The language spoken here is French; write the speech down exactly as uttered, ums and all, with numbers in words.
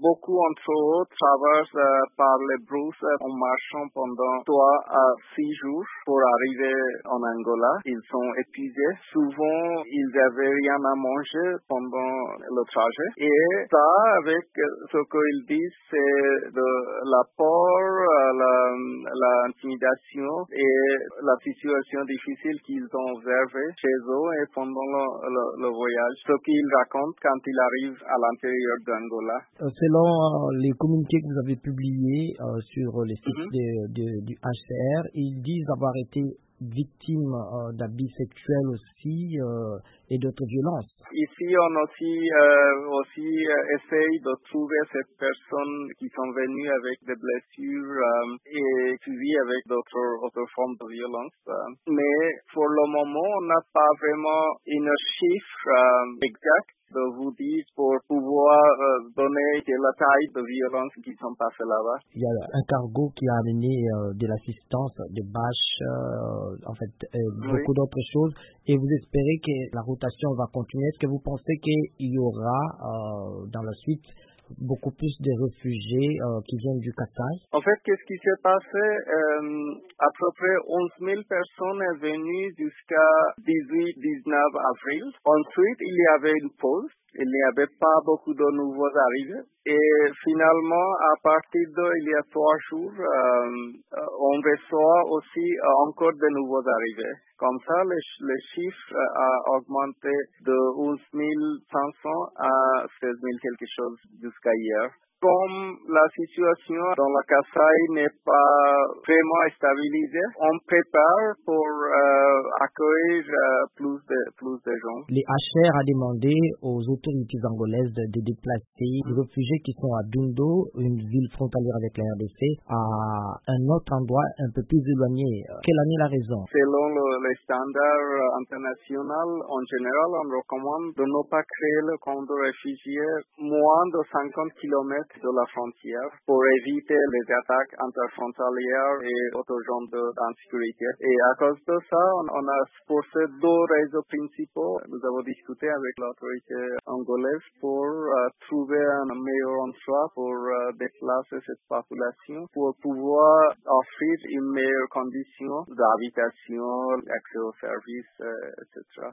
beaucoup d'entre eux traversent euh, par les brousses en marchant pendant trois à six jours pour arriver en Angola. Ils sont épuisés. Souvent, ils n'avaient rien à manger pendant le trajet. Et ça, avec ce qu'ils disent, c'est de la peur, la, l'intimidation et la situation difficile qu'ils ont observée chez eux et pendant le, le, le voyage. Ce qu'ils racontent quand ils arrivent à l'intérieur d'Angola. Euh, selon euh, les communiqués que vous avez publiés euh, sur les sites Mm-hmm. de, de, du H C R, ils disent avoir été victimes euh, d'abus sexuels aussi euh, et d'autres violences. Ici, on aussi, euh, aussi euh, essaye de trouver ces personnes qui sont venues avec des blessures euh, et suivies avec d'autres, autres formes de violence. Euh. Mais pour le moment, on n'a pas vraiment une chiffre euh, exact de vous dire pour pouvoir euh, donner la taille de violence qui sont passées là-bas. Il y a un cargo qui a amené euh, de l'assistance, des bâches, euh, en fait, euh, Oui. beaucoup d'autres choses. Et vous espérez que la rotation va continuer. Est-ce que vous pensez qu'il y aura euh, dans la suite beaucoup plus de réfugiés euh, qui viennent du Kasaï? En fait, qu'est-ce qui s'est passé? Euh, à peu près onze mille personnes sont venues jusqu'à dix-huit dix-neuf avril. Ensuite, il y avait une pause. Il n'y avait pas beaucoup de nouveaux arrivés. Et finalement, à partir de il y a trois jours, euh, on reçoit aussi euh, encore de nouveaux arrivés. Comme ça, le, le chiffre a augmenté de onze mille cinq cents à seize mille quelque chose jusqu'à hier. Comme la situation dans la Kasaï n'est pas vraiment stabilisée, on prépare pour euh, accueillir euh, plus de plus de gens. Les H R a demandé aux autorités angolaises de, de déplacer les réfugiés qui sont à Dundo, une ville frontalière avec la R D C, à un autre endroit un peu plus éloigné. Quelle en est la raison? Selon le, les standards internationaux, en général, on recommande de ne pas créer le camp de réfugiés moins de cinquante kilomètres de la frontière pour éviter les attaques interfrontalières et autres genres d'insécurité. Et à cause de ça, on, on a pour ces deux réseaux principaux, nous avons discuté avec l'autorité angolaise pour euh, trouver un meilleur endroit pour euh, déplacer cette population, pour pouvoir offrir une meilleure condition d'habitation, accès aux services, euh, et cetera.